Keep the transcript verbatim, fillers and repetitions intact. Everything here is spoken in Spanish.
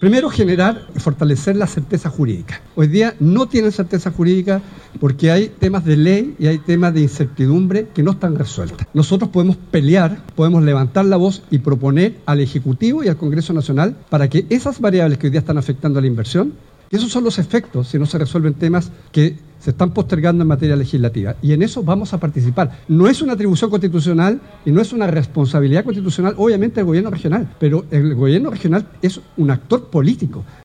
Primero, generar y fortalecer la certeza jurídica. Hoy día no tienen certeza jurídica porque hay temas de ley y hay temas de incertidumbre que no están resueltas. Nosotros podemos pelear, podemos levantar la voz y proponer al Ejecutivo y al Congreso Nacional para que esas variables que hoy día están afectando a la inversión, que esos son los efectos si no se resuelven temas que se están postergando en materia legislativa. Y en eso vamos a participar. No es una atribución constitucional y no es una responsabilidad constitucional, obviamente, del gobierno regional, pero el gobierno regional es un actor político.